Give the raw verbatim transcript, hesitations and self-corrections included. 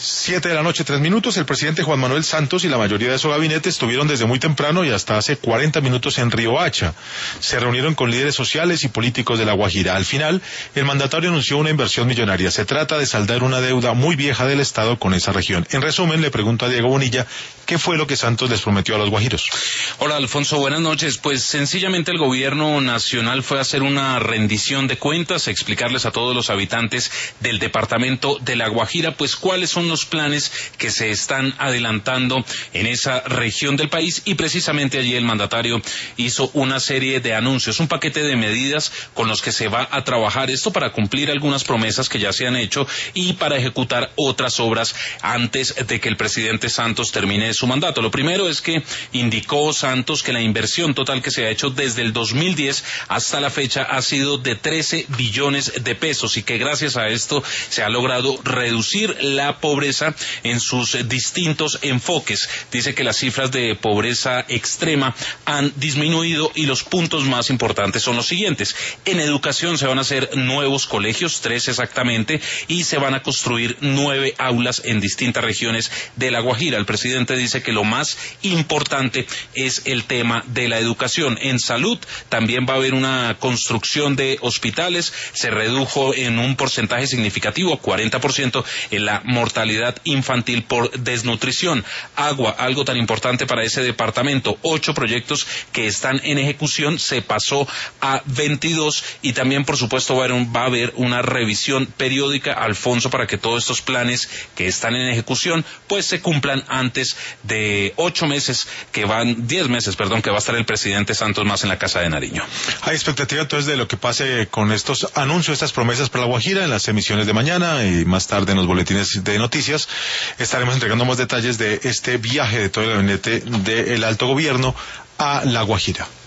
Siete de la noche, tres minutos. El presidente Juan Manuel Santos y la mayoría de su gabinete estuvieron desde muy temprano y hasta hace cuarenta minutos en Riohacha. Se reunieron con líderes sociales y políticos de La Guajira. Al final, el mandatario anunció una inversión millonaria. Se trata de saldar una deuda muy vieja del Estado con esa región. En resumen, le pregunto a Diego Bonilla qué fue lo que Santos les prometió a los guajiros. Hola, Alfonso, buenas noches. Pues sencillamente el gobierno nacional fue a hacer una rendición de cuentas, explicarles a todos los habitantes del departamento de La Guajira, pues cuáles son los planes que se están adelantando en esa región del país, y precisamente allí el mandatario hizo una serie de anuncios, un paquete de medidas con los que se va a trabajar, esto para cumplir algunas promesas que ya se han hecho y para ejecutar otras obras antes de que el presidente Santos termine su mandato. Lo primero es que indicó Santos que la inversión total que se ha hecho desde el dos mil diez hasta la fecha ha sido de trece billones de pesos y que gracias a esto se ha logrado reducir la pobreza en sus distintos enfoques. Dice que las cifras de pobreza extrema han disminuido y los puntos más importantes son los siguientes. En educación se van a hacer nuevos colegios, tres exactamente, y se van a construir nueve aulas en distintas regiones de La Guajira. El presidente dice que lo más importante es el tema de la educación. En salud también va a haber una construcción de hospitales, se redujo en un porcentaje significativo, cuarenta por ciento, en la mortalidad infantil por desnutrición. Agua, algo tan importante para ese departamento, ocho proyectos que están en ejecución, se pasó a veintidós, y también por supuesto va a haber, un, va a haber una revisión periódica, Alfonso, para que todos estos planes que están en ejecución pues se cumplan antes de ocho meses que van, diez meses, perdón, que va a estar el presidente Santos más en la Casa de Nariño. Hay expectativa entonces de lo que pase con estos anuncios, estas promesas para La Guajira en las emisiones de mañana y más tarde en los boletines de noticias. Estaremos entregando más detalles de este viaje de todo el gabinete del alto gobierno a La Guajira.